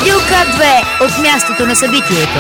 Радио К2 от мястото на събитието.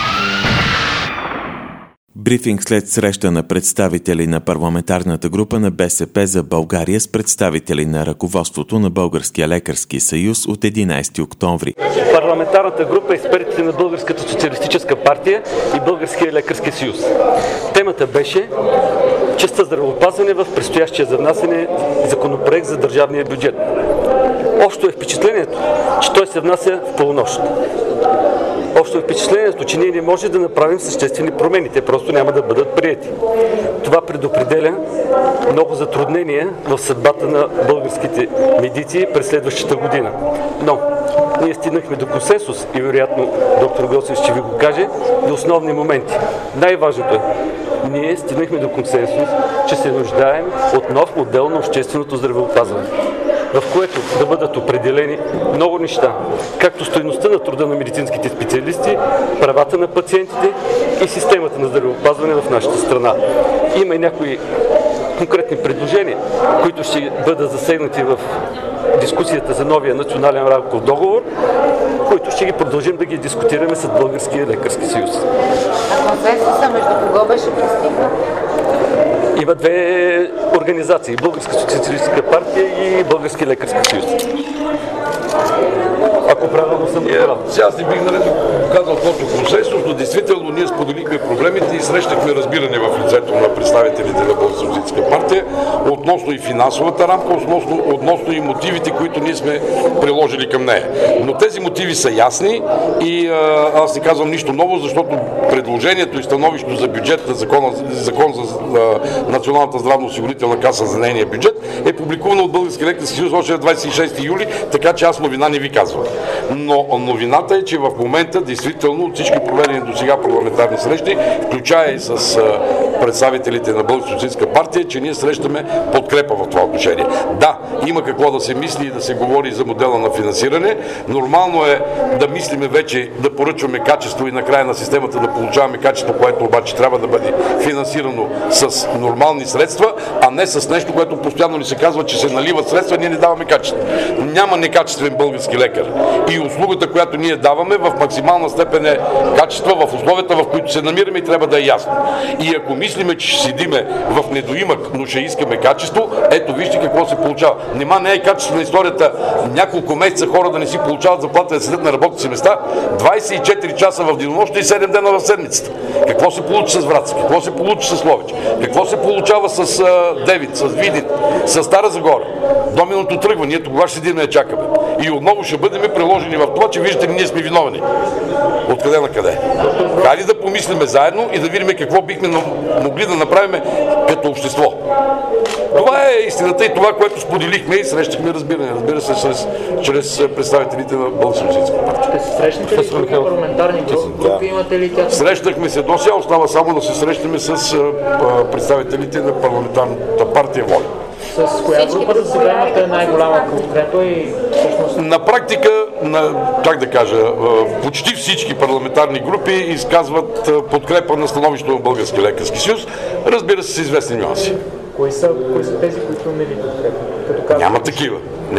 Брифинг след среща на представители на парламентарната група на БСП за България с представители на ръководството на Българския лекарски съюз от 11 октомври. Парламентарната група е експертите на Българската социалистическа партия и Българския лекарски съюз. Темата беше частта здравеопазване в предстоящия за внасяне законопроект за държавния бюджет. Общо е впечатлението, че той се внася в полунощ. Общо е впечатлението, че ние не можем да направим съществени промени. Те просто няма да бъдат приети. Това предопределя много затруднения в съдбата на българските медици през следващата година. Но ние стигнахме до консенсус и вероятно доктор Госев ще ви го каже, до основни моменти. Най-важното е, ние стигнахме до консенсус, че се нуждаем от нов модел на общественото здравеопазване, в което да бъдат определени много неща, както стойността на труда на медицинските специалисти, правата на пациентите и системата на здравеопазване в нашата страна. Има и някои конкретни предложения, които ще бъдат засегнати в дискусията за новия национален рамков договор, които ще ги продължим да ги дискутираме с Българския лекарски съюз. А консенсуса между кого беше постигнат? Има две организации – Българска социалистическа партия и Български лекарски съюз. Ако правилно съм разбрал. Аз не бих казал точно консенсус, но действително ние споделихме проблемите и срещахме разбиране в лицето на представителите на Българска социалистическа партия относно и финансовата рамка, относно и мотивите, които ние сме приложили към нея. Но тези мотиви са ясни и аз не казвам нищо ново, защото предложението и становището за бюджет на закон за Националната здравноосигурителна каса за нейния бюджет е публикувано от Българския лекарски съюз още на 26 юли, така че аз новина не ви казвам. Но новината е, че в момента действително от всички проведени до сега парламентарни срещи, включая и с представителите на Българска социалистическа партия, че ние срещаме подкрепа в това отношение. Да, има какво да се мисли и да се говори за модела на финансиране. Нормално е да мислиме вече да поръчваме качество и накрая на системата да получаваме качество, което обаче трябва да бъде финансирано с нормални средства, а не с нещо, което постоянно ни се казва, че се наливат средства, ние не даваме качество. Няма некачествен български лекар. И услугата, която ние даваме, в максимална степен е качество в условията, в които се намираме и трябва да е ясно. И ако мислиме, че ще седиме в недоимък, но ще искаме качество, ето вижте какво се получава. Нима не е качество на историята няколко месеца хора да не си получават заплата да седят на работните си места, 24 часа в денонощие и 7 дена в седмицата. Какво се получи с Враца? Какво се получи с Ловеч? Какво се получава с Девит, с Видин, с Стара Загора? Доминото тръгва, ние тогава ще седим да я чакаме. И отново ще бъдем приложени в това, че виждате ли, ние сме виновни. Откъде на къде? Хайде да помислиме заедно и да видим какво бихме могли да направим като общество. Това е истината и това, което споделихме и срещахме разбиране. Разбира се, чрез представителите на Българска социалистическа партия. Ще се срещнете ли с други парламентарни групи? Имате ли тях? Срещахме се до сега, остава само да се срещаме с представителите на парламентарната партия Воля. С коя група да се имате най-голяма конкретно и всъщност? На практика, как да кажа, почти всички парламентарни групи изказват подкрепа на становището на Българския лекарски съюз. Разбира се, с известни нюанси. Кои са тези, които не ви подкрепят? Няма такива.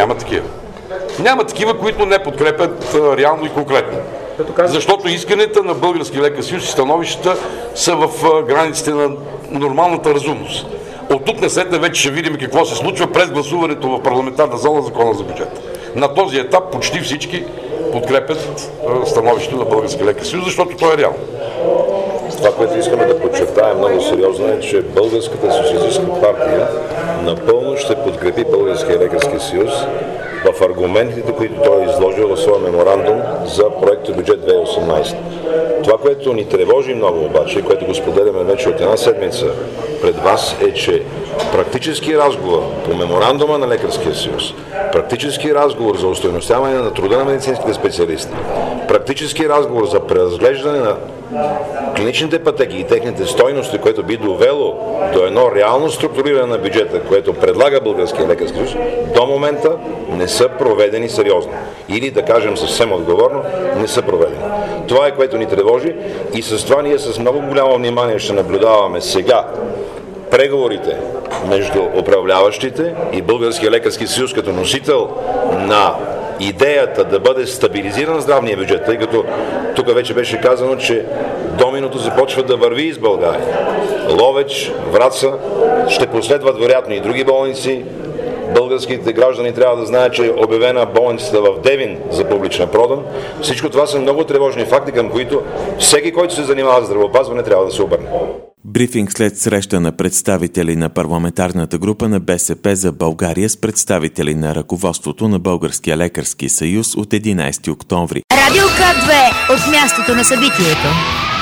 Няма такива, които не подкрепят реално и конкретно. Защото исканията на Българския лекарски съюз и становищата са в границите на нормалната разумност. От тук насетне вече ще видим какво се случва през гласуването в парламентарна зала закона за бюджета. На този етап почти всички подкрепят становището на Българския лекарски съюз, защото то е реално. Това, което искаме да подчертаем много сериозно е, че Българската социалистическа партия напълно ще подкрепи Българския лекарски съюз в аргументите, които той е изложил в своя меморандум за проекта бюджет 2018. Това, което ни тревожи много обаче, което го споделяме вече от една седмица пред вас, е, че практически разговор по меморандума на Лекарския съюз, практически разговор за устойностяване на труда на медицинските специалисти, практически разговор за преразглеждане на клиничните пътеки и техните стойности, което би довело до едно реално структуриране на бюджета, което предлага Българския лекарски съюз, до момента не са проведени сериозно. Или, да кажем съвсем отговорно, не са проведени. Това е, което ни тревожи и с това ние с много голямо внимание ще наблюдаваме сега преговорите между управляващите и Българския лекарски съюз като носител на идеята да бъде стабилизиран здравния бюджет, тъй като тук вече беше казано, че доминото започва да върви из България. Ловеч, Враца, ще последват вероятно и други болници. Българските граждани трябва да знаят, че е обявена болницата в Девин за публична продан. Всичко това са много тревожни факти, към които всеки, който се занимава с здравеопазване, трябва да се обърне. Брифинг след среща на представители на парламентарната група на БСП за България с представители на ръководството на Българския лекарски съюз от 11 октомври. Радио К2 от мястото на събитието.